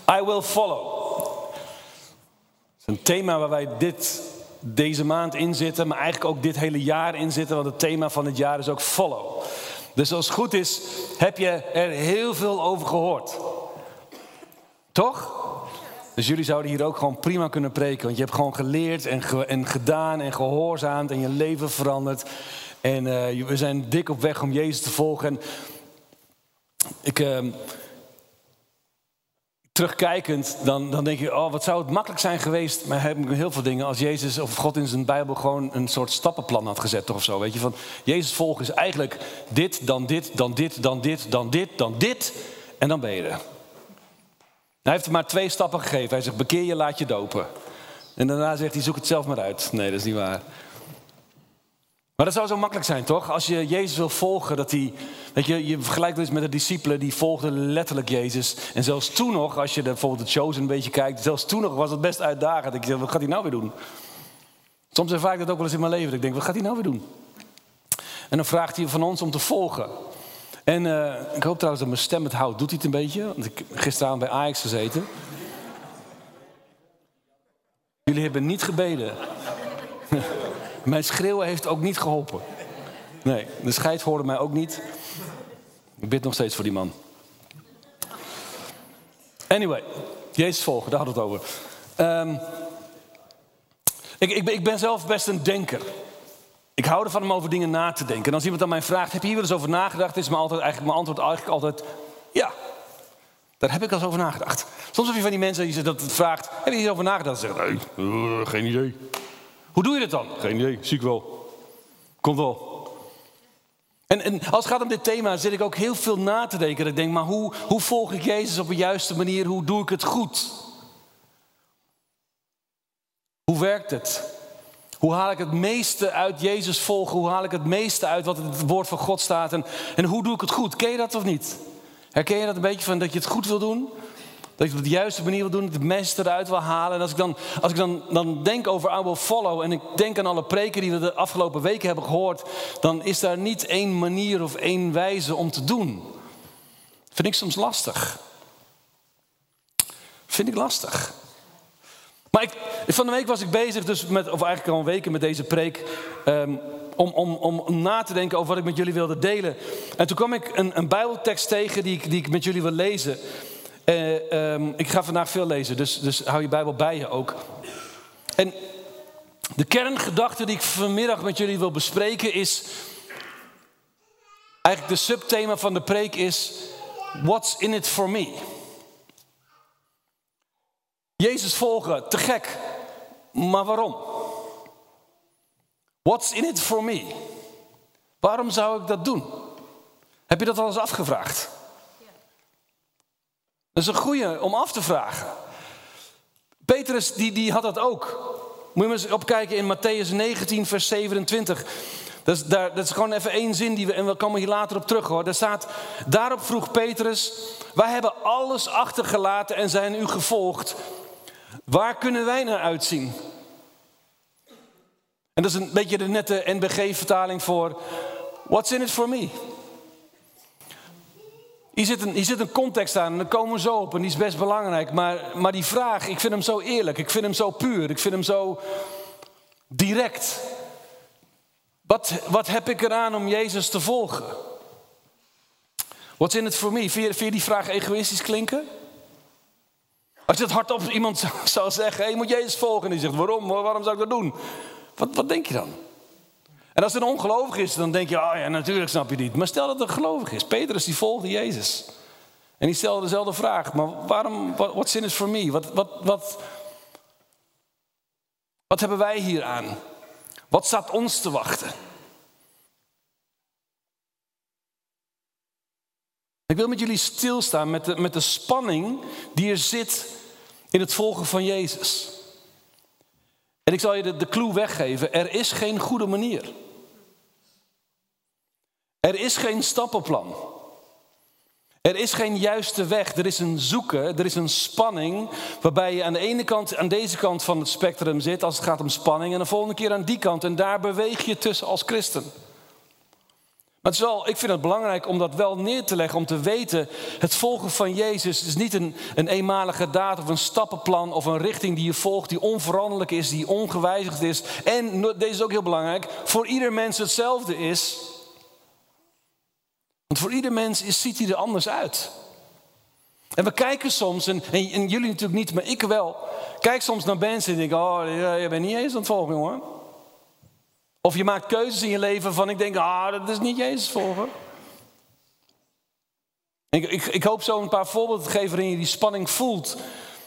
I will follow. Het is een thema waar wij deze maand in zitten, maar eigenlijk ook dit hele jaar in zitten, want het thema van het jaar is ook follow. Dus als het goed is, heb je er heel veel over gehoord. Toch? Dus jullie zouden hier ook gewoon prima kunnen preken, want je hebt gewoon geleerd en gedaan en gehoorzaamd en je leven veranderd. En we zijn dik op weg om Jezus te volgen. En terugkijkend, dan denk je, wat zou het makkelijk zijn geweest, maar heb ik heel veel dingen, als Jezus of God in zijn Bijbel gewoon een soort stappenplan had gezet, toch of zo. Weet je, van Jezus volgen is eigenlijk dit, dan dit, dan dit, dan dit, dan dit, dan dit. En dan ben je er. Hij heeft er maar 2 stappen gegeven. Hij zegt, bekeer je, laat je dopen. En daarna zegt hij, zoek het zelf maar uit. Nee, dat is niet waar. Maar dat zou zo makkelijk zijn, toch? Als je Jezus wil volgen, dat hij... Weet je vergelijkt dus met de discipelen, die volgden letterlijk Jezus. En zelfs toen nog, als je bijvoorbeeld de Chosen een beetje kijkt, zelfs toen nog was het best uitdagend. Ik zeg, wat gaat hij nou weer doen? Soms ervaar ik dat ook wel eens in mijn leven. Ik denk, wat gaat hij nou weer doen? En dan vraagt hij van ons om te volgen. En ik hoop trouwens dat mijn stem het houdt. Doet hij het een beetje? Want ik heb gisteravond bij Ajax gezeten. Jullie hebben niet gebeden. Mijn schreeuwen heeft ook niet geholpen. Nee, de scheid hoorde mij ook niet. Ik bid nog steeds voor die man. Anyway, Jezus volgen, daar hadden we het over. Ik ben zelf best een denker. Ik hou ervan om over dingen na te denken. En als iemand aan mij vraagt, heb je hier wel eens over nagedacht? Is mijn antwoord eigenlijk altijd, ja. Daar heb ik al eens over nagedacht. Soms heb je van die mensen die dat vraagt, heb je hierover nagedacht? Ze zeggen, nee, geen idee. Hoe doe je dat dan? Geen idee, zie ik wel. Komt wel. En als het gaat om dit thema zit ik ook heel veel na te denken. Ik denk, maar hoe volg ik Jezus op de juiste manier? Hoe doe ik het goed? Hoe werkt het? Hoe haal ik het meeste uit Jezus volgen? Hoe haal ik het meeste uit wat het woord van God staat? En hoe doe ik het goed? Ken je dat of niet? Herken je dat een beetje van dat je het goed wil doen? Dat je het op de juiste manier wil doen, het meeste eruit wil halen. En als ik dan denk over I will follow en ik denk aan alle preken die we de afgelopen weken hebben gehoord, dan is daar niet één manier of één wijze om te doen. Vind ik soms lastig. Vind ik lastig. Maar van de week was ik bezig, of eigenlijk al een weken met deze preek, om na te denken over wat ik met jullie wilde delen. En toen kwam ik een Bijbeltekst tegen die ik met jullie wil lezen. Ik ga vandaag veel lezen, dus hou je Bijbel bij je ook. En de kerngedachte die ik vanmiddag met jullie wil bespreken is... Eigenlijk de subthema van de preek is... What's in it for me? Jezus volgen, te gek. Maar waarom? What's in it for me? Waarom zou ik dat doen? Heb je dat al eens afgevraagd? Dat is een goeie om af te vragen. Petrus die had dat ook. Moet je maar eens opkijken in Mattheüs 19 vers 27. Dat is gewoon even 1 zin en we komen hier later op terug hoor. Daar staat, daarop vroeg Petrus, wij hebben alles achtergelaten en zijn u gevolgd. Waar kunnen wij naar uitzien? En dat is een beetje de nette NBG-vertaling voor what's in it for me? Hier zit een context aan en daar komen we zo op en die is best belangrijk. Maar die vraag, ik vind hem zo eerlijk, ik vind hem zo puur, ik vind hem zo direct. Wat heb ik eraan om Jezus te volgen? What's in it for me? Vind je die vraag egoïstisch klinken? Als je het hardop iemand zou zeggen, hey, je moet Jezus volgen. En die zegt, waarom zou ik dat doen? Wat denk je dan? En als het een ongelovig is, dan denk je, oh ja, natuurlijk snap je niet. Maar stel dat het een gelovig is. Petrus die volgde Jezus. En die stelde dezelfde vraag. Maar waarom, what's in it for me? Wat hebben wij hier aan? Wat staat ons te wachten? Ik wil met jullie stilstaan met de spanning die er zit in het volgen van Jezus. En ik zal je de clue weggeven. Er is geen goede manier. Er is geen stappenplan. Er is geen juiste weg. Er is een zoeken, er is een spanning. Waarbij je aan de ene kant, aan deze kant van het spectrum zit als het gaat om spanning. En de volgende keer aan die kant. En daar beweeg je tussen als christen. Maar ik vind het belangrijk om dat wel neer te leggen. Om te weten, het volgen van Jezus is niet een eenmalige daad of een stappenplan of een richting die je volgt, die onveranderlijk is, die ongewijzigd is. En, deze is ook heel belangrijk, voor ieder mens hetzelfde is. Want voor ieder mens ziet hij er anders uit. En we kijken soms, en jullie natuurlijk niet, maar ik wel. Kijk soms naar mensen en denk, je bent niet Jezus aan het volgen, jongen. Of je maakt keuzes in je leven waarvan ik denk, dat is niet Jezus volgen. Ik hoop zo een paar voorbeelden te geven waarin je die spanning voelt.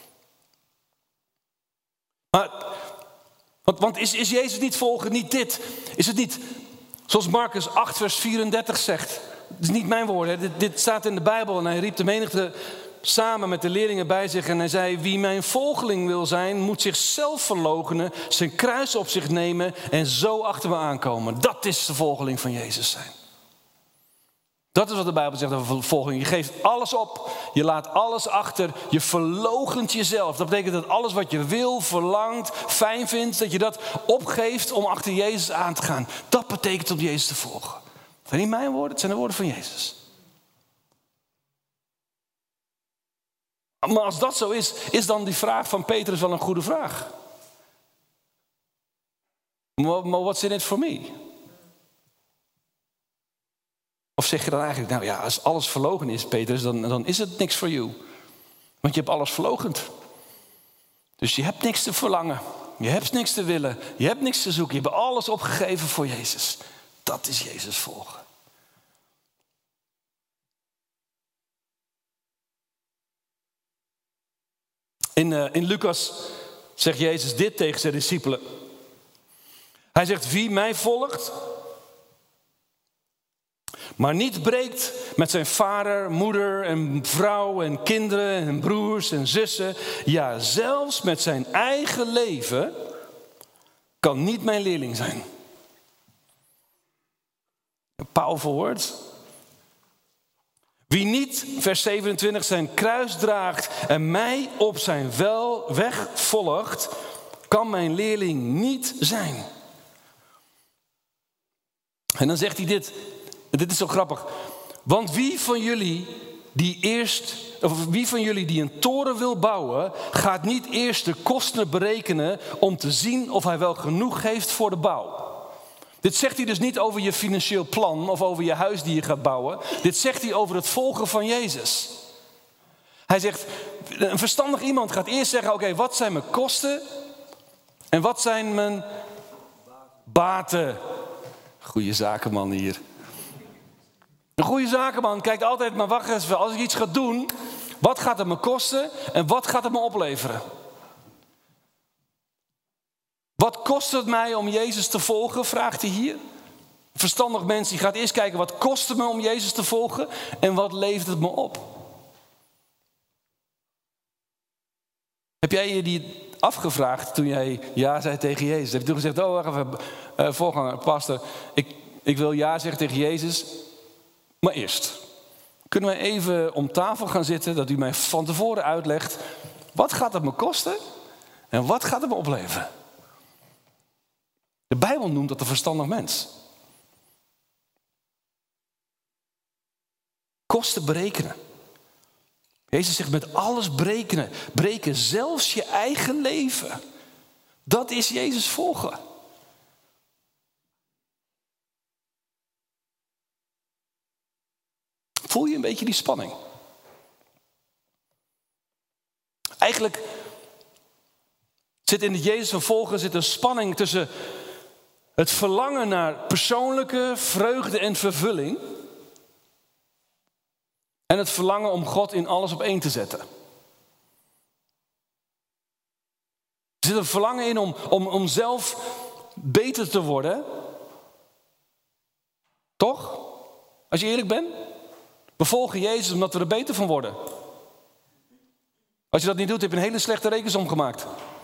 Maar, want is Jezus niet volgen, niet dit? Is het niet, zoals Marcus 8 vers 34 zegt. Het is niet mijn woorden, dit staat in de Bijbel. En hij riep de menigte samen met de leerlingen bij zich en hij zei, wie mijn volgeling wil zijn, moet zichzelf verloochenen, zijn kruis op zich nemen en zo achter me aankomen. Dat is de volgeling van Jezus zijn. Dat is wat de Bijbel zegt over volgeling. Je geeft alles op, je laat alles achter, je verloochent jezelf. Dat betekent dat alles wat je wil, verlangt, fijn vindt, dat je dat opgeeft om achter Jezus aan te gaan. Dat betekent om Jezus te volgen. Het zijn niet mijn woorden, het zijn de woorden van Jezus. Maar als dat zo is dan die vraag van Petrus wel een goede vraag. Maar what's in it for me? Of zeg je dan eigenlijk, als alles verlogen is, Petrus, dan is het niks voor jou. Want je hebt alles verloochend. Dus je hebt niks te verlangen. Je hebt niks te willen. Je hebt niks te zoeken. Je hebt alles opgegeven voor Jezus. Dat is Jezus volgen. In Lucas zegt Jezus dit tegen zijn discipelen. Hij zegt, wie mij volgt, maar niet breekt met zijn vader, moeder en vrouw en kinderen en broers en zussen. Ja, zelfs met zijn eigen leven kan niet mijn leerling zijn. Een powerful word. Wie niet, vers 27, zijn kruis draagt en mij op zijn weg volgt, kan mijn leerling niet zijn. En dan zegt hij dit is zo grappig. Want wie van jullie die een toren wil bouwen, gaat niet eerst de kosten berekenen om te zien of hij wel genoeg heeft voor de bouw. Dit zegt hij dus niet over je financieel plan of over je huis die je gaat bouwen. Dit zegt hij over het volgen van Jezus. Hij zegt, een verstandig iemand gaat eerst zeggen, oké, wat zijn mijn kosten en wat zijn mijn baten? Goeie zakenman hier. Een goede zakenman kijkt altijd, maar wacht eens, als ik iets ga doen, wat gaat het me kosten en wat gaat het me opleveren? Wat kost het mij om Jezus te volgen, vraagt hij hier. Een verstandig mens die gaat eerst kijken, wat kost het me om Jezus te volgen en wat levert het me op? Heb jij je die afgevraagd toen jij ja zei tegen Jezus? Heb je toen gezegd, wacht even, voorganger, pastor, ik wil ja zeggen tegen Jezus, maar eerst. Kunnen wij even om tafel gaan zitten, dat u mij van tevoren uitlegt, wat gaat het me kosten en wat gaat het me opleveren? De Bijbel noemt dat een verstandig mens. Kosten berekenen. Jezus zegt met alles berekenen. Breken zelfs je eigen leven. Dat is Jezus volgen. Voel je een beetje die spanning? Eigenlijk zit in het Jezus vervolgen een spanning tussen het verlangen naar persoonlijke vreugde en vervulling en het verlangen om God in alles op één te zetten. Er zit een verlangen in om zelf beter te worden. Toch? Als je eerlijk bent. We volgen Jezus omdat we er beter van worden. Als je dat niet doet, heb je een hele slechte rekensom gemaakt.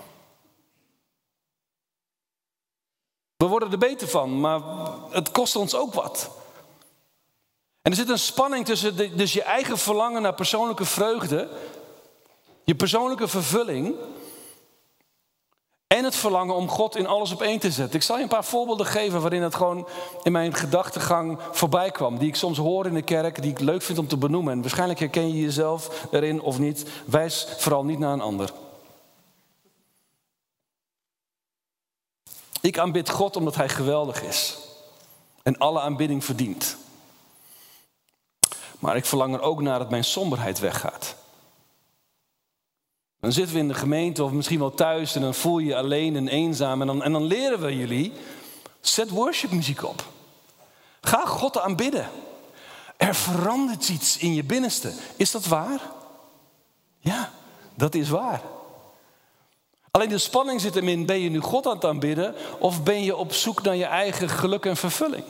We worden er beter van, maar het kost ons ook wat. En er zit een spanning tussen dus je eigen verlangen naar persoonlijke vreugde, je persoonlijke vervulling En het verlangen om God in alles op één te zetten. Ik zal je een paar voorbeelden geven waarin het gewoon in mijn gedachtegang voorbij kwam. Die ik soms hoor in de kerk, die ik leuk vind om te benoemen. En waarschijnlijk herken je jezelf erin of niet. Wijs vooral niet naar een ander. Ik aanbid God omdat hij geweldig is. En alle aanbidding verdient. Maar ik verlang er ook naar dat mijn somberheid weggaat. Dan zitten we in de gemeente of misschien wel thuis en dan voel je je alleen en eenzaam. En dan leren we jullie, zet worshipmuziek op. Ga God aanbidden. Er verandert iets in je binnenste. Is dat waar? Ja, dat is waar. Alleen de spanning zit hem in, ben je nu God aan het aanbidden of ben je op zoek naar je eigen geluk en vervulling?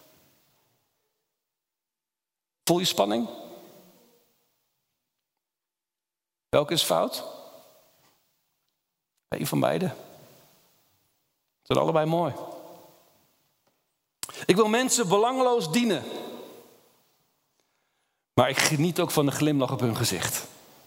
Voel je spanning? Welke is fout? Eén van beide. Ze zijn allebei mooi. Ik wil mensen belangeloos dienen. Maar ik geniet ook van de glimlach op hun gezicht.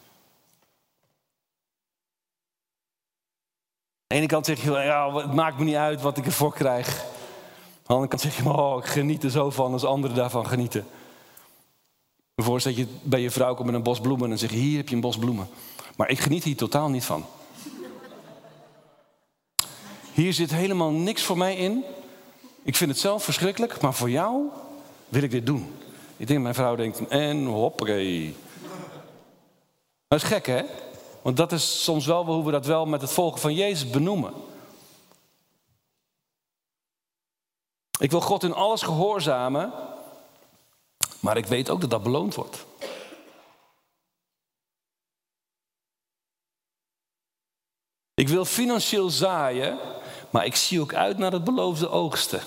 Aan de ene kant zeg je, ja, het maakt me niet uit wat ik ervoor krijg. Aan de andere kant zeg je, ik geniet er zo van als anderen daarvan genieten. Bijvoorbeeld dat je bij je vrouw komt met een bos bloemen en dan zeg je, hier heb je een bos bloemen. Maar ik geniet hier totaal niet van. Hier zit helemaal niks voor mij in. Ik vind het zelf verschrikkelijk, maar voor jou wil ik dit doen. Ik denk, mijn vrouw denkt, en hoppakee. Dat is gek, hè? Want dat is soms wel hoe we dat wel met het volgen van Jezus benoemen. Ik wil God in alles gehoorzamen, maar ik weet ook dat dat beloond wordt. Ik wil financieel zaaien, maar ik zie ook uit naar het beloofde oogsten.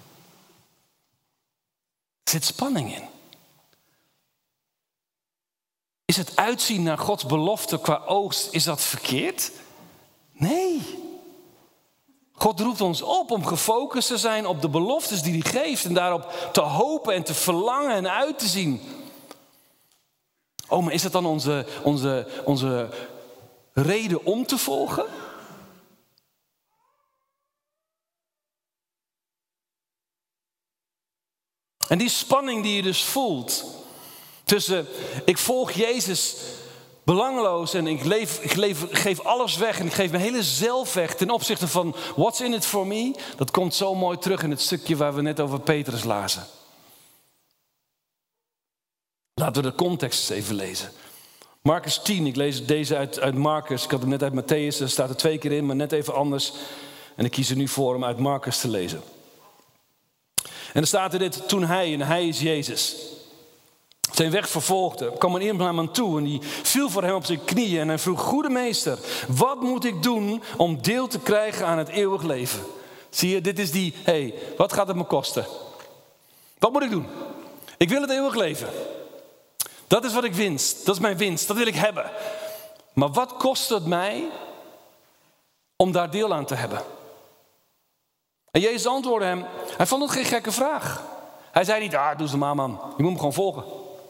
Er zit spanning in. Is het uitzien naar Gods belofte qua oogst, is dat verkeerd? Nee. God roept ons op om gefocust te zijn op de beloftes die hij geeft. En daarop te hopen en te verlangen en uit te zien. Maar is dat dan onze reden om te volgen? En die spanning die je dus voelt tussen ik volg Jezus belangeloos en ik geef alles weg en ik geef mijn hele zelf weg ten opzichte van what's in it for me, dat komt zo mooi terug in het stukje waar we net over Petrus lazen. Laten we de context eens even lezen. Marcus 10, ik lees deze uit Marcus. Ik had hem net uit Mattheüs, daar staat er 2 keer in, maar net even anders. En ik kies er nu voor om uit Marcus te lezen. En er staat er dit, toen hij, en hij is Jezus, zijn weg vervolgde, kwam een iemand naar hem toe en die viel voor hem op zijn knieën en hij vroeg, goede meester, wat moet ik doen om deel te krijgen aan het eeuwig leven? Zie je, dit is die, wat gaat het me kosten? Wat moet ik doen? Ik wil het eeuwig leven. Dat is wat ik winst, dat is mijn winst, dat wil ik hebben. Maar wat kost het mij om daar deel aan te hebben? En Jezus antwoordde hem, hij vond het geen gekke vraag. Hij zei niet, doe ze maar man, je moet me gewoon volgen.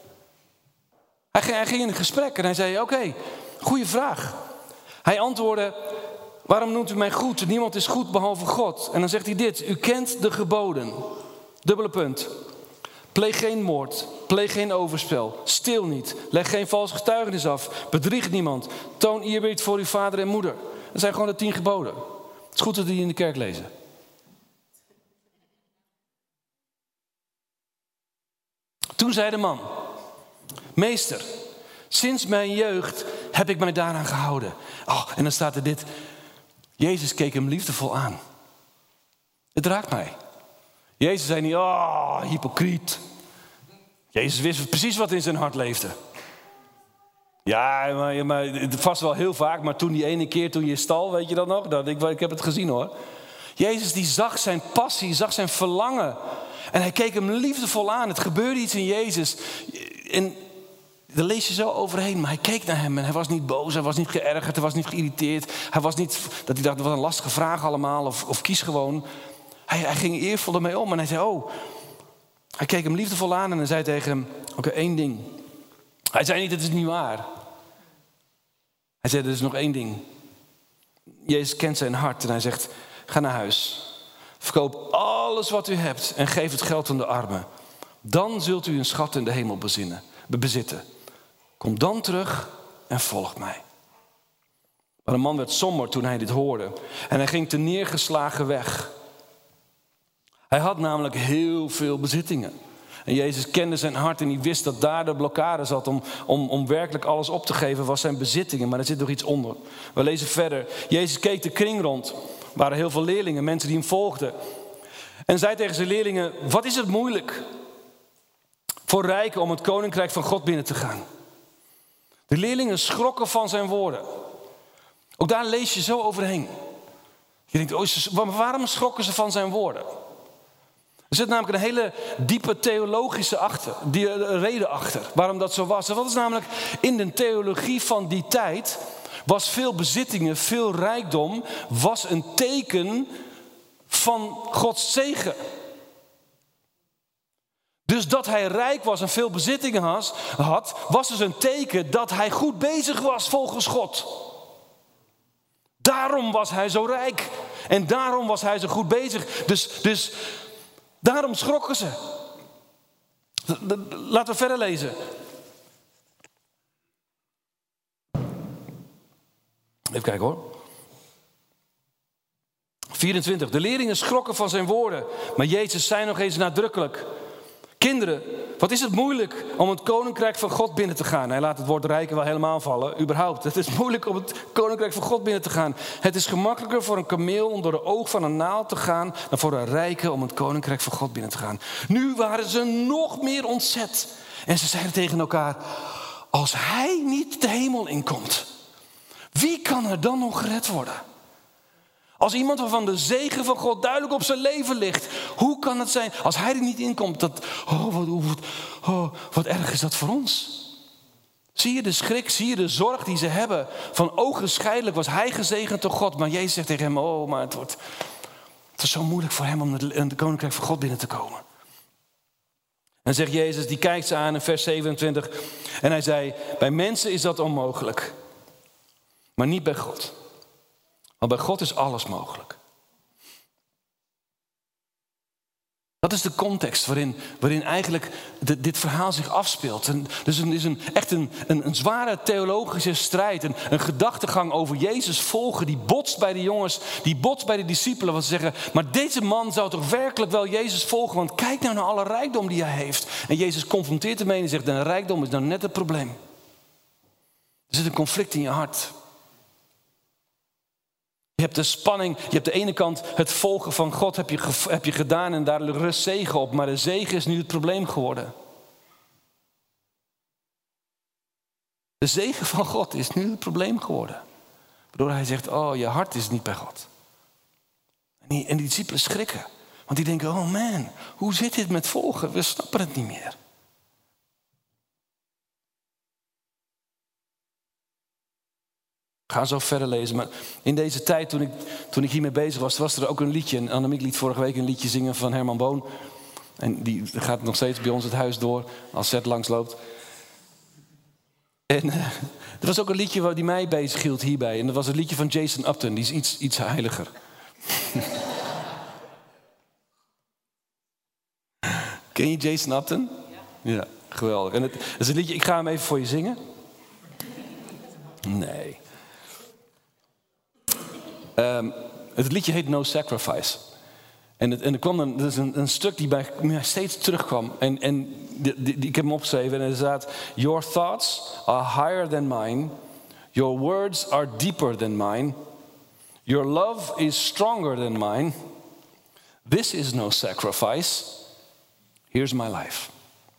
Hij ging in een gesprek en hij zei, oké, goede vraag. Hij antwoordde, waarom noemt u mij goed? Niemand is goed behalve God. En dan zegt hij dit, u kent de geboden. Dubbele punt. Pleeg geen moord, pleeg geen overspel, steel niet, leg geen vals getuigenis af, bedrieg niemand, toon eerbied voor uw vader en moeder. Dat zijn gewoon de 10 geboden. Het is goed dat we die in de kerk lezen. Toen zei de man, meester, sinds mijn jeugd heb ik mij daaraan gehouden. En dan staat er dit, Jezus keek hem liefdevol aan. Het raakt mij. Jezus zei niet, hypocriet. Jezus wist precies wat in zijn hart leefde. Ja, maar vast wel heel vaak, maar toen die ene keer toen je stal, weet je dat nog? Ik heb het gezien hoor. Jezus die zag zijn passie, zag zijn verlangen. En hij keek hem liefdevol aan. Het gebeurde iets in Jezus. En daar lees je zo overheen. Maar hij keek naar hem en hij was niet boos. Hij was niet geërgerd. Hij was niet geïrriteerd. Hij was niet dat hij dacht, wat een lastige vraag allemaal. Of kies gewoon. Hij ging eervol ermee om. En hij zei, Hij keek hem liefdevol aan en hij zei tegen hem, oké, 1 ding. Hij zei niet, het is niet waar. Hij zei, er is nog 1 ding. Jezus kent zijn hart en hij zegt, ga naar huis. Verkoop alles wat u hebt en geef het geld aan de armen. Dan zult u een schat in de hemel bezitten. Kom dan terug en volg mij. Maar de man werd somber toen hij dit hoorde. En hij ging te neergeslagen weg. Hij had namelijk heel veel bezittingen. En Jezus kende zijn hart en hij wist dat daar de blokkade zat om werkelijk alles op te geven, was zijn bezittingen. Maar er zit nog iets onder. We lezen verder. Jezus keek de kring rond. Er waren heel veel leerlingen, mensen die hem volgden. En zei tegen zijn leerlingen, wat is het moeilijk voor rijken om het koninkrijk van God binnen te gaan? De leerlingen schrokken van zijn woorden. Ook daar lees je zo overheen. Je denkt, waarom schrokken ze van zijn woorden? Er zit namelijk een hele diepe theologische reden achter waarom dat zo was. En dat is namelijk in de theologie van die tijd was veel bezittingen, veel rijkdom, was een teken van Gods zegen. Dus dat hij rijk was en veel bezittingen had, was dus een teken dat hij goed bezig was volgens God. Daarom was hij zo rijk. En daarom was hij zo goed bezig. Dus daarom schrokken ze. Laten we verder lezen. Even kijken hoor. 24. De leerlingen schrokken van zijn woorden. Maar Jezus zei nog eens nadrukkelijk. Kinderen, wat is het moeilijk om het koninkrijk van God binnen te gaan? Hij laat het woord rijken wel helemaal vallen, überhaupt. Het is moeilijk om het koninkrijk van God binnen te gaan. Het is gemakkelijker voor een kameel om door de oog van een naald te gaan dan voor een rijke om het koninkrijk van God binnen te gaan. Nu waren ze nog meer ontzet. En ze zeiden tegen elkaar, als hij niet de hemel inkomt, wie kan er dan nog gered worden? Als iemand waarvan de zegen van God duidelijk op zijn leven ligt. Hoe kan het zijn als hij er niet inkomt? Wat erg is dat voor ons. Zie je de schrik, zie je de zorg die ze hebben. Van ogenschijnlijk was hij gezegend door God. Maar Jezus zegt tegen hem, maar het is zo moeilijk voor hem om het koninkrijk van God binnen te komen. En zegt Jezus, die kijkt ze aan in vers 27. En hij zei, bij mensen is dat onmogelijk. Maar niet bij God. Want bij God is alles mogelijk. Dat is de context waarin eigenlijk dit verhaal zich afspeelt. En dus het is echt een zware theologische strijd. Een gedachtegang over Jezus volgen. Die botst bij de jongens, die botst bij de discipelen. Want ze zeggen, maar deze man zou toch werkelijk wel Jezus volgen? Want kijk nou naar alle rijkdom die hij heeft. En Jezus confronteert ermee en zegt, de rijkdom is nou net het probleem. Er zit een conflict in je hart. Je hebt de spanning, je hebt de ene kant het volgen van God heb je gedaan en daar rust zegen op. Maar de zegen is nu het probleem geworden. De zegen van God is nu het probleem geworden. Waardoor hij zegt, je hart is niet bij God. En die discipelen schrikken. Want die denken, man, hoe zit dit met volgen? We snappen het niet meer. We gaan zo verder lezen, maar in deze tijd toen ik hiermee bezig was er ook een liedje. En Annemiek liet vorige week een liedje zingen van Herman Boon. En die gaat nog steeds bij ons het huis door als Zet langsloopt. En er was ook een liedje die mij bezig hield hierbij. En dat was het liedje van Jason Upton, die is iets heiliger. Ken je Jason Upton? Ja, geweldig. En het is een liedje, ik ga hem even voor je zingen. Nee. Het liedje heet No Sacrifice. En er kwam een stuk die bij mij steeds terugkwam. En ik heb hem opgeschreven en er staat: Your thoughts are higher than mine. Your words are deeper than mine. Your love is stronger than mine. This is no sacrifice. Here's my life.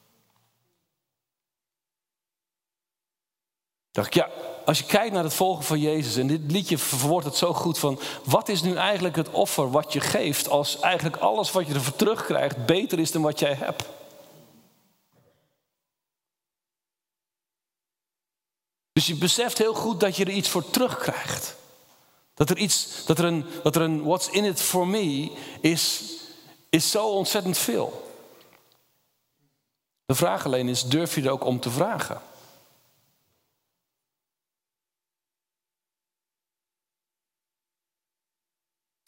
Dacht ik, als je kijkt naar het volgen van Jezus, en dit liedje verwoordt het zo goed van, wat is nu eigenlijk het offer wat je geeft als eigenlijk alles wat je ervoor terugkrijgt beter is dan wat jij hebt? Dus je beseft heel goed dat je er iets voor terugkrijgt. Dat er een what's in it for me is zo ontzettend veel. De vraag alleen is, durf je er ook om te vragen?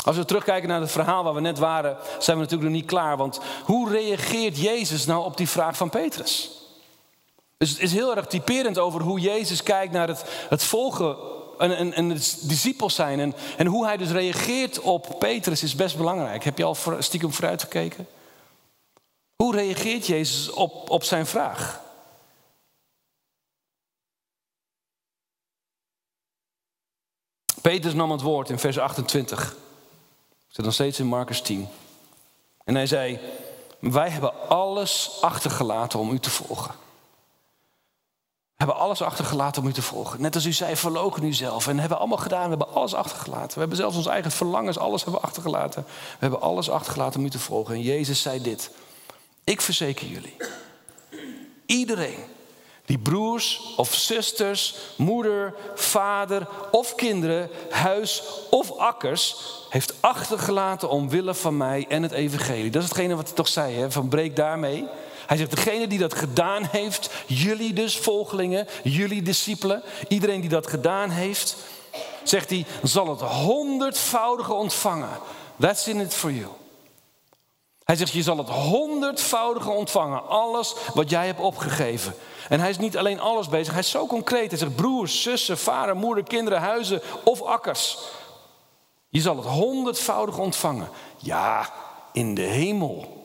Als we terugkijken naar het verhaal waar we net waren, zijn we natuurlijk nog niet klaar. Want hoe reageert Jezus nou op die vraag van Petrus? Dus het is heel erg typerend over hoe Jezus kijkt naar het volgen en het discipels zijn. En hoe hij dus reageert op Petrus is best belangrijk. Heb je al stiekem vooruitgekeken? Hoe reageert Jezus op zijn vraag? Petrus nam het woord in vers 28. Zit nog steeds in Marcus 10. En hij zei: wij hebben alles achtergelaten om u te volgen. We hebben alles achtergelaten om u te volgen. Net als u zei, verloochen u zelf. En hebben allemaal gedaan, we hebben alles achtergelaten. We hebben zelfs ons eigen verlangens, alles hebben we achtergelaten. We hebben alles achtergelaten om u te volgen. En Jezus zei dit: ik verzeker jullie. Iedereen die broers of zusters, moeder, vader of kinderen, huis of akkers heeft achtergelaten omwille van mij en het evangelie. Dat is hetgene wat hij toch zei, hè? Van breek daarmee. Hij zegt, degene die dat gedaan heeft, jullie dus volgelingen, jullie discipelen, iedereen die dat gedaan heeft, zegt hij, zal het 100-voudige ontvangen. That's in it for you. Hij zegt, je zal het 100-voudige ontvangen. Alles wat jij hebt opgegeven. En hij is niet alleen alles bezig, hij is zo concreet. Hij zegt, broers, zussen, vader, moeder, kinderen, huizen of akkers. Je zal het 100-voudige ontvangen. Ja, in de hemel.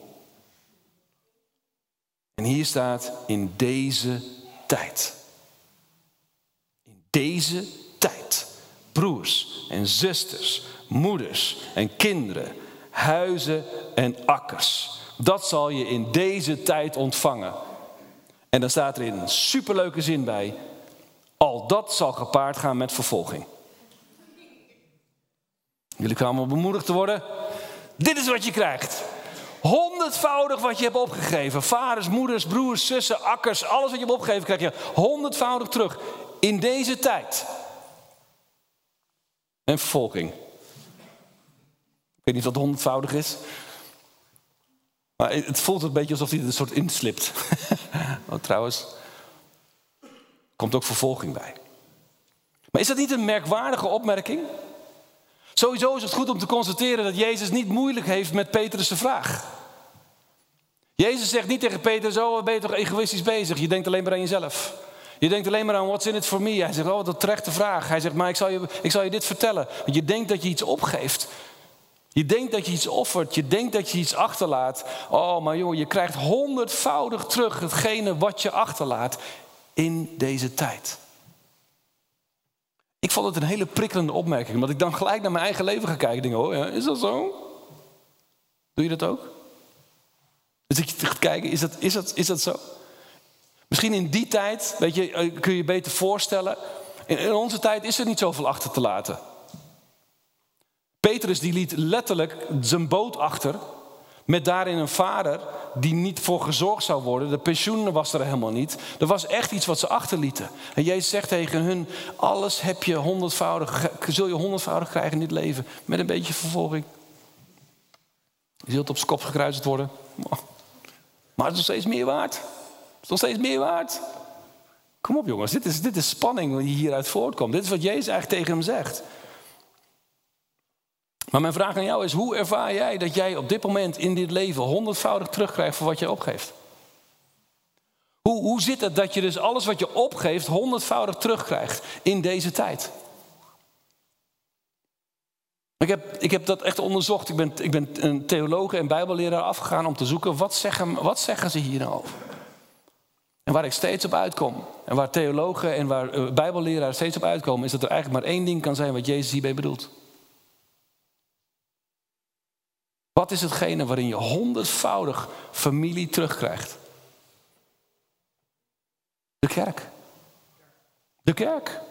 En hier staat, in deze tijd. In deze tijd. Broers en zusters, moeders en kinderen, huizen en akkers. Dat zal je in deze tijd ontvangen. En dan staat er in een superleuke zin bij: al dat zal gepaard gaan met vervolging. Jullie kwamen om bemoedigd te worden. Dit is wat je krijgt. 100-voudig wat je hebt opgegeven. Vaders, moeders, broers, zussen, akkers. Alles wat je hebt opgegeven krijg je 100-voudig terug. In deze tijd. En vervolging. Ik weet niet wat 100-voudig is. Maar het voelt een beetje alsof hij er een soort inslipt. Oh, trouwens, komt ook vervolging bij. Maar is dat niet een merkwaardige opmerking? Sowieso is het goed om te constateren dat Jezus niet moeilijk heeft met Petrus' vraag. Jezus zegt niet tegen Petrus, oh, wat ben je toch egoïstisch bezig? Je denkt alleen maar aan jezelf. Je denkt alleen maar aan what's in it for me. Hij zegt, oh, wat een terechte vraag. Hij zegt, maar ik zal je dit vertellen. Want je denkt dat je iets opgeeft. Je denkt dat je iets offert. Je denkt dat je iets achterlaat. Oh, maar jongen, je krijgt 100-voudig terug hetgene wat je achterlaat in deze tijd. Ik vond het een hele prikkelende opmerking. Omdat ik dan gelijk naar mijn eigen leven ga kijken. Ik denk, oh ja, is dat zo? Doe je dat ook? Dus ik ga kijken, is dat zo? Misschien in die tijd, weet je, kun je je beter voorstellen. In onze tijd is er niet zoveel achter te laten. Petrus die liet letterlijk zijn boot achter. Met daarin een vader die niet voor gezorgd zou worden. De pensioen was er helemaal niet. Er was echt iets wat ze achterlieten. En Jezus zegt tegen hun, alles heb je 100-voudig, zul je 100-voudig krijgen in dit leven. Met een beetje vervolging. Je zult op z'n kop gekruisigd worden. Maar het is nog steeds meer waard. Het is nog steeds meer waard. Kom op jongens, dit is spanning die hieruit voortkomt. Dit is wat Jezus eigenlijk tegen hem zegt. Maar mijn vraag aan jou is, hoe ervaar jij dat jij op dit moment in dit leven 100-voudig terugkrijgt voor wat je opgeeft? Hoe zit het dat je dus alles wat je opgeeft 100-voudig terugkrijgt in deze tijd? Ik heb dat echt onderzocht. Ik ben een theoloog en bijbelleraar afgegaan om te zoeken, wat zeggen ze hier nou over? En waar ik steeds op uitkom, en waar theologen en waar bijbelleraren steeds op uitkomen, is dat er eigenlijk maar één ding kan zijn wat Jezus hierbij bedoelt. Wat is hetgene waarin je 100-voudig familie terugkrijgt? De kerk. De kerk.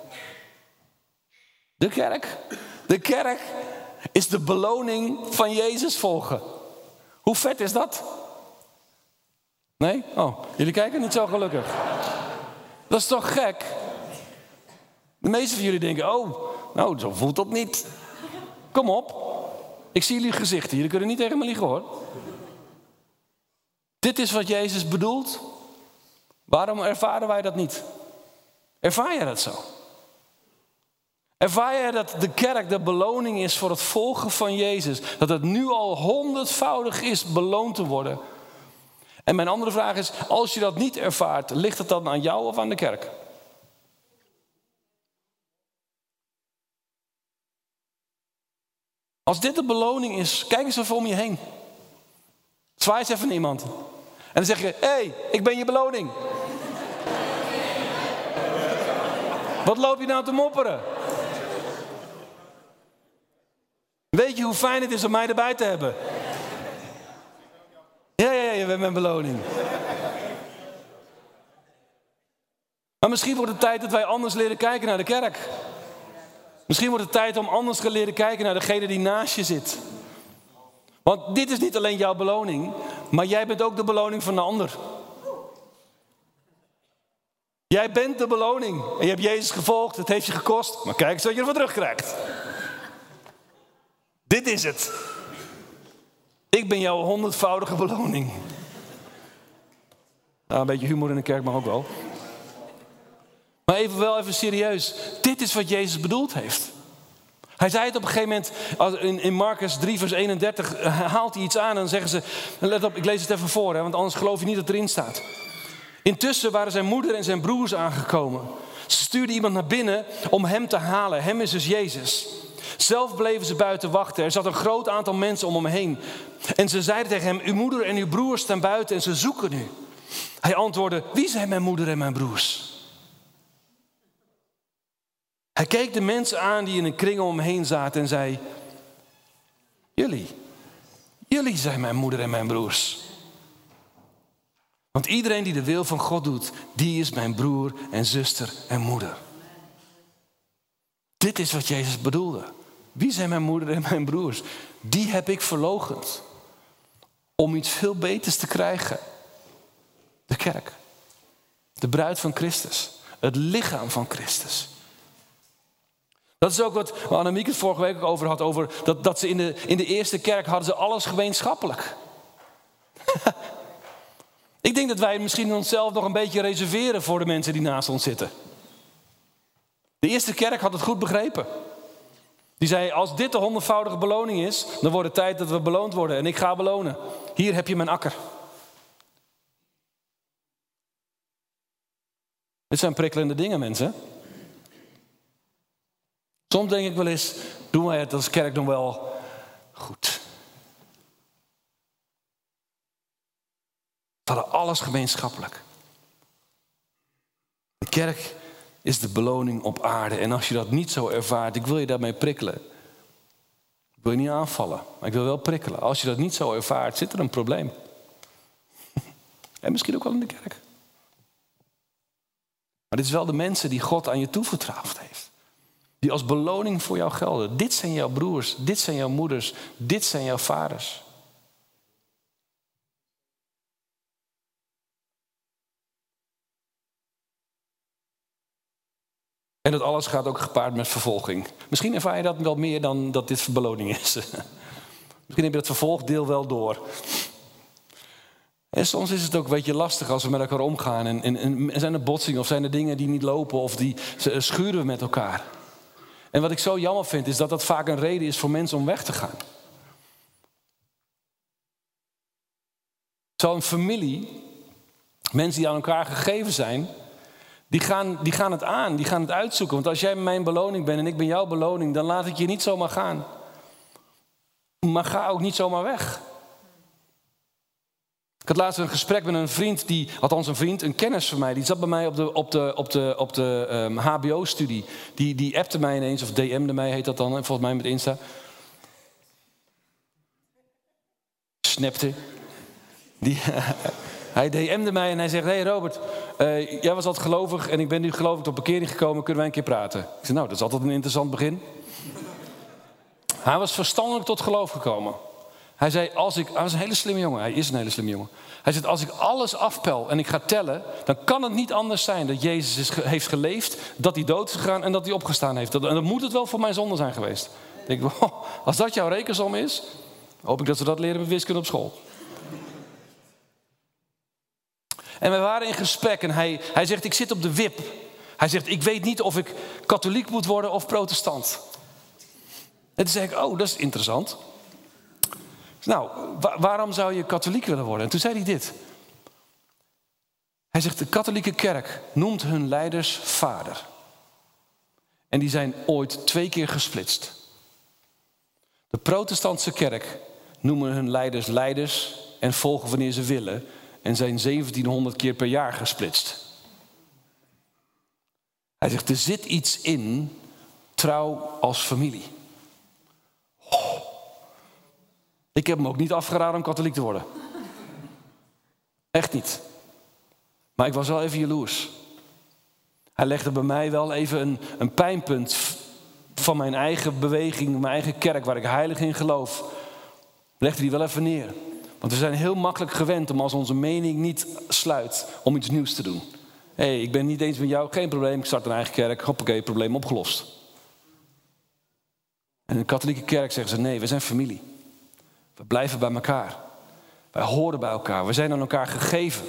De kerk. De kerk is de beloning van Jezus volgen. Hoe vet is dat? Nee? Oh, jullie kijken niet zo gelukkig. Dat is toch gek? De meeste van jullie denken, oh, nou, zo voelt dat niet. Kom op. Ik zie jullie gezichten. Jullie kunnen niet tegen me liegen, hoor. Dit is wat Jezus bedoelt. Waarom ervaren wij dat niet? Ervaar jij dat zo? Ervaar jij dat de kerk de beloning is voor het volgen van Jezus? Dat het nu al 100voudig is beloond te worden? En mijn andere vraag is, als je dat niet ervaart, ligt het dan aan jou of aan de kerk? Als dit de beloning is, kijk eens even om je heen. Zwaai eens even naar iemand. En dan zeg je, hé, ik ben je beloning. Wat loop je nou te mopperen? Weet je hoe fijn het is om mij erbij te hebben? Ja, je bent mijn beloning. Maar misschien wordt het tijd dat wij anders leren kijken naar de kerk. Misschien wordt het tijd om anders te leren kijken naar degene die naast je zit. Want dit is niet alleen jouw beloning, maar jij bent ook de beloning van de ander. Jij bent de beloning. En je hebt Jezus gevolgd, het heeft je gekost. Maar kijk eens wat je ervan terugkrijgt. Dit is het. Ik ben jouw 100voudige beloning. Nou, een beetje humor in de kerk mag ook wel. Maar even serieus. Dit is wat Jezus bedoeld heeft. Hij zei het op een gegeven moment, in Marcus 3 vers 31, haalt hij iets aan en dan zeggen ze, let op, ik lees het even voor, want anders geloof je niet dat het erin staat. Intussen waren zijn moeder en zijn broers aangekomen. Ze stuurden iemand naar binnen om hem te halen. Hem is dus Jezus. Zelf bleven ze buiten wachten. Er zat een groot aantal mensen om hem heen. En ze zeiden tegen hem, uw moeder en uw broers staan buiten en ze zoeken u. Hij antwoordde, wie zijn mijn moeder en mijn broers? Hij keek de mensen aan die in een kring om hem heen zaten en zei, jullie zijn mijn moeder en mijn broers. Want iedereen die de wil van God doet, die is mijn broer en zuster en moeder. Dit is wat Jezus bedoelde. Wie zijn mijn moeder en mijn broers? Die heb ik verloochend. Om iets veel beters te krijgen. De kerk. De bruid van Christus. Het lichaam van Christus. Dat is ook wat Annemiek het vorige week ook over had. Over dat ze in de eerste kerk hadden ze alles gemeenschappelijk. Ik denk dat wij misschien onszelf nog een beetje reserveren voor de mensen die naast ons zitten. De eerste kerk had het goed begrepen. Die zei, als dit de 100voudige beloning is, dan wordt het tijd dat we beloond worden. En ik ga belonen. Hier heb je mijn akker. Dit zijn prikkelende dingen, mensen. Soms denk ik wel eens, doen wij het als kerk nog wel goed. We hadden alles gemeenschappelijk. De kerk is de beloning op aarde. En als je dat niet zo ervaart, ik wil je daarmee prikkelen. Ik wil je niet aanvallen, maar ik wil wel prikkelen. Als je dat niet zo ervaart, zit er een probleem. En misschien ook wel in de kerk. Maar dit is wel de mensen die God aan je toevertrouwd heeft. Die als beloning voor jou gelden. Dit zijn jouw broers, dit zijn jouw moeders, dit zijn jouw vaders. En dat alles gaat ook gepaard met vervolging. Misschien ervaar je dat wel meer dan dat dit beloning is. Misschien heb je dat vervolgdeel wel door. En soms is het ook een beetje lastig als we met elkaar omgaan. En zijn er botsingen of zijn er dingen die niet lopen of die schuren we met elkaar. En wat ik zo jammer vind is dat dat vaak een reden is voor mensen om weg te gaan. Zo'n familie, mensen die aan elkaar gegeven zijn, die gaan het aan, die gaan het uitzoeken. Want als jij mijn beloning bent en ik ben jouw beloning, dan laat ik je niet zomaar gaan. Maar ga ook niet zomaar weg. Ik had laatst een gesprek met een vriend, een kennis van mij, die zat bij mij op de HBO-studie. Die appte mij ineens, of DM'de mij heet dat dan, volgens mij met Insta. Snapte. Hij DM'de mij en hij zegt, hey Robert, jij was altijd gelovig en ik ben nu gelovig tot bekering gekomen, kunnen wij een keer praten? Ik zei, nou, dat is altijd een interessant begin. Hij was verstandelijk tot geloof gekomen. Hij zei, hij was een hele slimme jongen, hij is een hele slimme jongen. Hij zegt, als ik alles afpel en ik ga tellen, dan kan het niet anders zijn dat Jezus heeft geleefd, dat hij dood is gegaan en dat hij opgestaan heeft. En dan moet het wel voor mijn zonde zijn geweest. Ik denk, als dat jouw rekensom is, hoop ik dat ze dat leren met wiskunde op school. En we waren in gesprek en hij zegt, ik zit op de wip. Hij zegt, ik weet niet of ik katholiek moet worden of protestant. En toen zei ik, oh, dat is interessant. Nou, waarom zou je katholiek willen worden? En toen zei hij dit. Hij zegt, de katholieke kerk noemt hun leiders vader. En die zijn ooit 2 keer gesplitst. De protestantse kerk noemen hun leiders en volgen wanneer ze willen. En zijn 1700 keer per jaar gesplitst. Hij zegt, er zit iets in trouw als familie. Oh. Ik heb hem ook niet afgeraden om katholiek te worden. Echt niet. Maar ik was wel even jaloers. Hij legde bij mij wel even een pijnpunt van mijn eigen beweging, mijn eigen kerk, waar ik heilig in geloof. Legde die wel even neer. Want we zijn heel makkelijk gewend om als onze mening niet sluit, om iets nieuws te doen. Hé, ik ben niet eens met jou, geen probleem, ik start een eigen kerk, hoppakee, probleem opgelost. En in de katholieke kerk zeggen ze, nee, we zijn familie. We blijven bij elkaar. Wij horen bij elkaar, we zijn aan elkaar gegeven.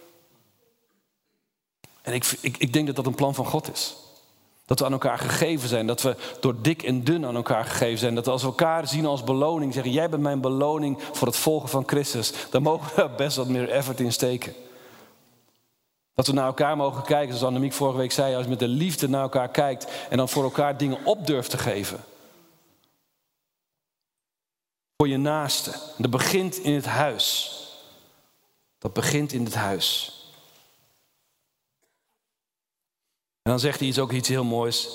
En ik denk dat dat een plan van God is. Dat we aan elkaar gegeven zijn. Dat we door dik en dun aan elkaar gegeven zijn. Dat we als we elkaar zien als beloning. Zeggen, jij bent mijn beloning voor het volgen van Christus. Daar mogen we best wat meer effort in steken. Dat we naar elkaar mogen kijken. Zoals Annemiek vorige week zei. Als je met de liefde naar elkaar kijkt. En dan voor elkaar dingen op durft te geven. Voor je naaste. Dat begint in het huis. Dat begint in het huis. En dan zegt hij ook iets heel moois.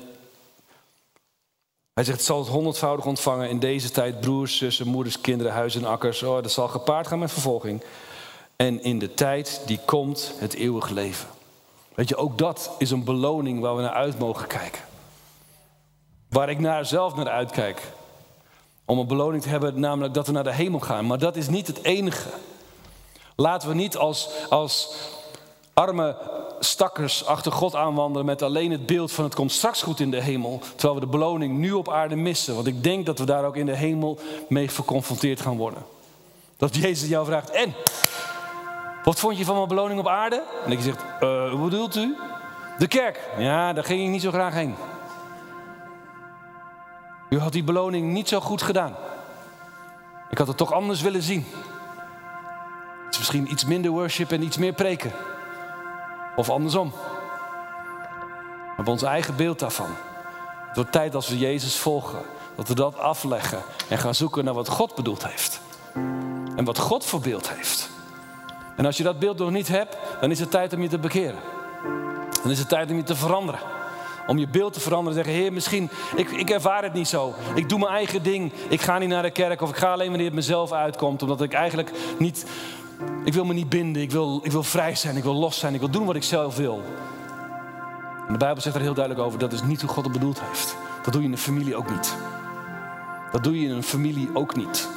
Hij zegt, het zal het 100voudig ontvangen in deze tijd. Broers, zussen, moeders, kinderen, huizen en akkers. Oh, dat zal gepaard gaan met vervolging. En in de tijd die komt het eeuwig leven. Weet je, ook dat is een beloning waar we naar uit mogen kijken. Waar ik zelf naar uitkijk. Om een beloning te hebben, namelijk dat we naar de hemel gaan. Maar dat is niet het enige. Laten we niet als arme stakkers achter God aanwandelen met alleen het beeld van het komt straks goed in de hemel. Terwijl we de beloning nu op aarde missen. Want ik denk dat we daar ook in de hemel mee geconfronteerd gaan worden. Dat Jezus jou vraagt, en? Wat vond je van mijn beloning op aarde? En ik zeg, hoe bedoelt u? De kerk. Ja, daar ging ik niet zo graag heen. U had die beloning niet zo goed gedaan. Ik had het toch anders willen zien. Het is misschien iets minder worship en iets meer preken. Of andersom. We hebben ons eigen beeld daarvan. Het wordt tijd als we Jezus volgen. Dat we dat afleggen. En gaan zoeken naar wat God bedoeld heeft. En wat God voor beeld heeft. En als je dat beeld nog niet hebt. Dan is het tijd om je te bekeren. Dan is het tijd om je te veranderen. Om je beeld te veranderen en zeggen, Heer, misschien, ik ervaar het niet zo. Ik doe mijn eigen ding. Ik ga niet naar de kerk. Of ik ga alleen wanneer het mezelf uitkomt. Omdat ik eigenlijk niet... Ik wil me niet binden. Ik wil vrij zijn. Ik wil los zijn. Ik wil doen wat ik zelf wil. En de Bijbel zegt er heel duidelijk over. Dat is niet hoe God het bedoeld heeft. Dat doe je in een familie ook niet. Dat doe je in een familie ook niet.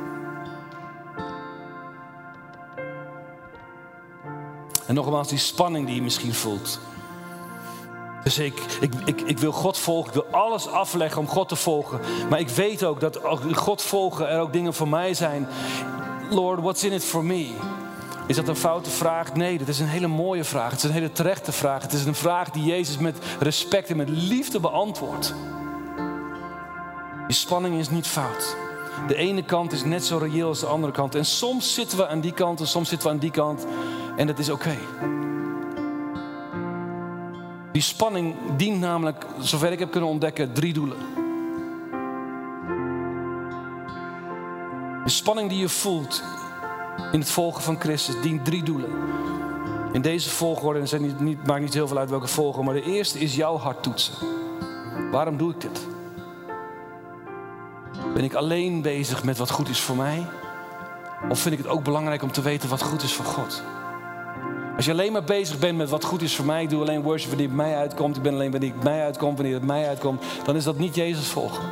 En nogmaals, die spanning die je misschien voelt. Dus ik wil God volgen. Ik wil alles afleggen om God te volgen. Maar ik weet ook dat als God volgen er ook dingen voor mij zijn. Lord, what's in it for me? Is dat een foute vraag? Nee, dat is een hele mooie vraag. Het is een hele terechte vraag. Het is een vraag die Jezus met respect en met liefde beantwoordt. Die spanning is niet fout. De ene kant is net zo reëel als de andere kant. En soms zitten we aan die kant en soms zitten we aan die kant. En dat is oké. Die spanning dient namelijk, zover ik heb kunnen ontdekken, 3 doelen. De spanning die je voelt in het volgen van Christus dient 3 doelen. In deze volgorde, en het maakt niet heel veel uit welke volgorde, maar de eerste is jouw hart toetsen. Waarom doe ik dit? Ben ik alleen bezig met wat goed is voor mij? Of vind ik het ook belangrijk om te weten wat goed is voor God? Als je alleen maar bezig bent met wat goed is voor mij, ik doe alleen worship wanneer het mij uitkomt, ik ben alleen wanneer het mij uitkomt, wanneer het mij uitkomt, dan is dat niet Jezus volgen.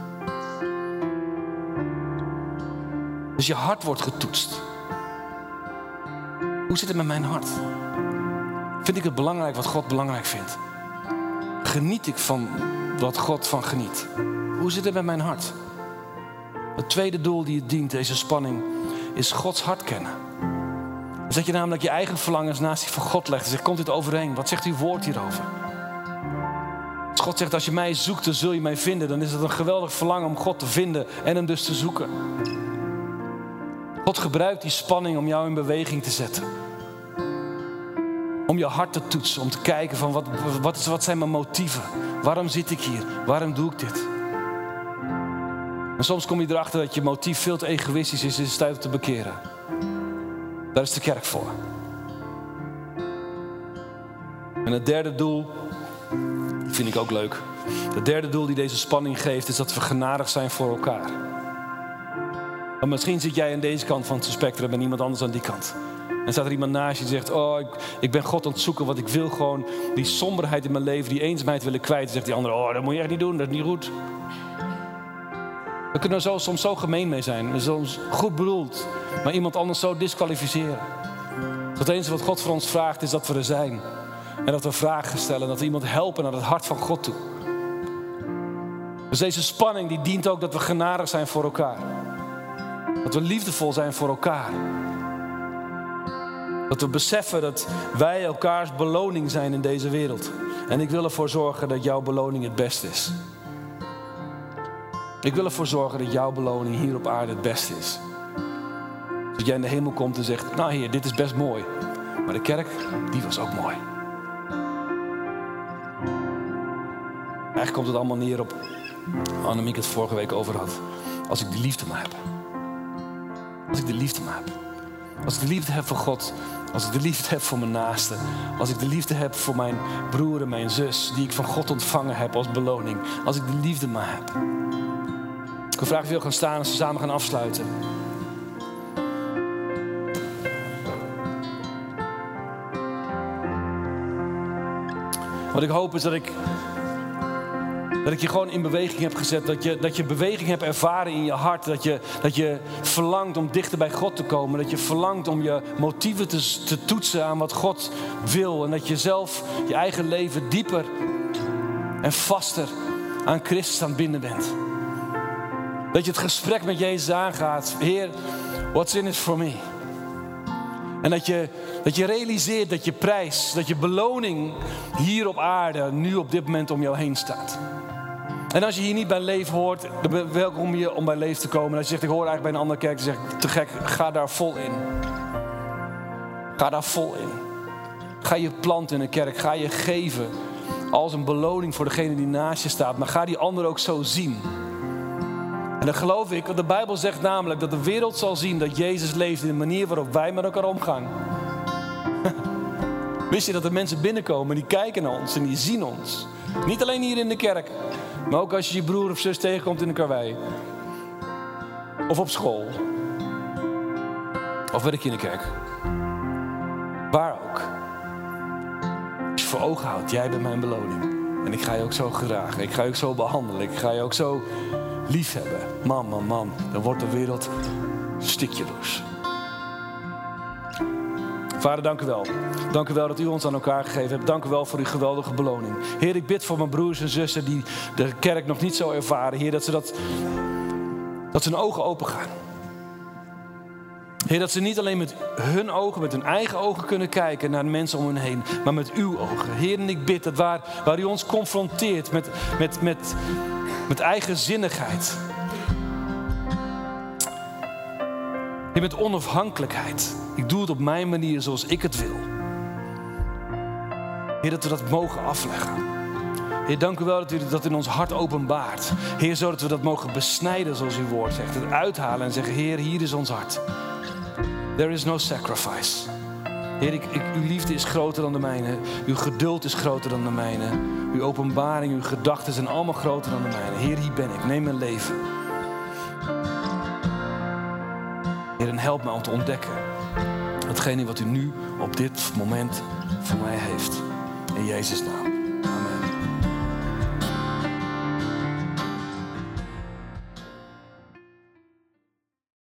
Dus je hart wordt getoetst. Hoe zit het met mijn hart? Vind ik het belangrijk wat God belangrijk vindt? Geniet ik van wat God van geniet? Hoe zit het met mijn hart? Het tweede doel die het dient, deze spanning, is Gods hart kennen. is dat je namelijk je eigen verlangens naast die van God legt. En zegt, komt dit overeen? Wat zegt uw woord hierover? Als God zegt, als je mij zoekt, dan zul je mij vinden. Dan is het een geweldig verlangen om God te vinden en hem dus te zoeken. God gebruikt die spanning om jou in beweging te zetten. Om je hart te toetsen, om te kijken van wat zijn mijn motieven? Waarom zit ik hier? Waarom doe ik dit? En soms kom je erachter dat je motief veel te egoïstisch is. Het is tijd om te bekeren. Daar is de kerk voor. En het derde doel, die vind ik ook leuk. Het derde doel die deze spanning geeft, is dat we genadig zijn voor elkaar. Want misschien zit jij aan deze kant van het spectrum en iemand anders aan die kant. En staat er iemand naast je die zegt, ik ben God aan het zoeken, want ik wil gewoon die somberheid in mijn leven, die eenzaamheid willen kwijt. En zegt die ander, dat moet je echt niet doen, dat is niet goed. We kunnen er soms zo gemeen mee zijn. Soms goed bedoeld. Maar iemand anders zo disqualificeren. Het enige wat God voor ons vraagt is dat we er zijn. En dat we vragen stellen. En dat we iemand helpen naar het hart van God toe. Dus deze spanning die dient ook dat we genadig zijn voor elkaar. Dat we liefdevol zijn voor elkaar. Dat we beseffen dat wij elkaars beloning zijn in deze wereld. En ik wil ervoor zorgen dat jouw beloning het beste is. Ik wil ervoor zorgen dat jouw beloning hier op aarde het beste is. Dat jij in de hemel komt en zegt, nou Heer, dit is best mooi. Maar de kerk, die was ook mooi. Eigenlijk komt het allemaal neer op, Annemiek het vorige week over had. Als ik die liefde maar heb. Als ik de liefde maar heb. Als ik de liefde heb voor God. Als ik de liefde heb voor mijn naaste. Als ik de liefde heb voor mijn broer en mijn zus. Die ik van God ontvangen heb als beloning. Als ik de liefde maar heb. Ik wil vragen of jullie gaan staan als we samen gaan afsluiten. Wat ik hoop is dat ik je gewoon in beweging heb gezet. Dat je beweging hebt ervaren in je hart. Dat je verlangt om dichter bij God te komen. Dat je verlangt om je motieven te toetsen aan wat God wil. En dat je zelf je eigen leven dieper en vaster aan Christus aan het binden bent. Dat je het gesprek met Jezus aangaat. Heer, what's in it for me? En dat je realiseert dat je prijs, dat je beloning hier op aarde nu op dit moment om jou heen staat. En als je hier niet bij Leef hoort, dan welkom je om bij Leef te komen. En als je zegt, ik hoor eigenlijk bij een andere kerk, dan zeg ik, te gek, ga daar vol in. Ga daar vol in. Ga je planten in een kerk, ga je geven als een beloning voor degene die naast je staat. Maar ga die ander ook zo zien. En dan geloof ik, want de Bijbel zegt namelijk dat de wereld zal zien dat Jezus leeft in de manier waarop wij met elkaar omgaan. Wist je dat er mensen binnenkomen die kijken naar ons en die zien ons? Niet alleen hier in de kerk, maar ook als je je broer of zus tegenkomt in de karwei. Of op school. Of bij de kinderkerk. Waar ook. Als je voor ogen houdt, jij bent mijn beloning. En ik ga je ook zo gedragen. Ik ga je ook zo behandelen. Ik ga je ook zo lief hebben. Man. Dan wordt de wereld een stukje los. Vader, dank u wel. Dank u wel dat u ons aan elkaar gegeven hebt. Dank u wel voor uw geweldige beloning. Heer, ik bid voor mijn broers en zussen die de kerk nog niet zo ervaren. Heer, dat ze hun ogen open gaan. Heer, dat ze niet alleen met hun ogen, met hun eigen ogen kunnen kijken naar de mensen om hen heen, maar met uw ogen. Heer, en ik bid dat waar u ons confronteert met eigenzinnigheid. Heer, met onafhankelijkheid. Ik doe het op mijn manier zoals ik het wil. Heer, dat we dat mogen afleggen. Heer, dank u wel dat u dat in ons hart openbaart. Heer, zodat we dat mogen besnijden zoals uw woord zegt. Het uithalen en zeggen, Heer, hier is ons hart. There is no sacrifice. Heer, uw liefde is groter dan de mijne. Uw geduld is groter dan de mijne. Uw openbaring, uw gedachten zijn allemaal groter dan de mijne. Heer, hier ben ik. Neem mijn leven. Heer, en help me om te ontdekken hetgene wat u nu op dit moment voor mij heeft. In Jezus' naam. Amen.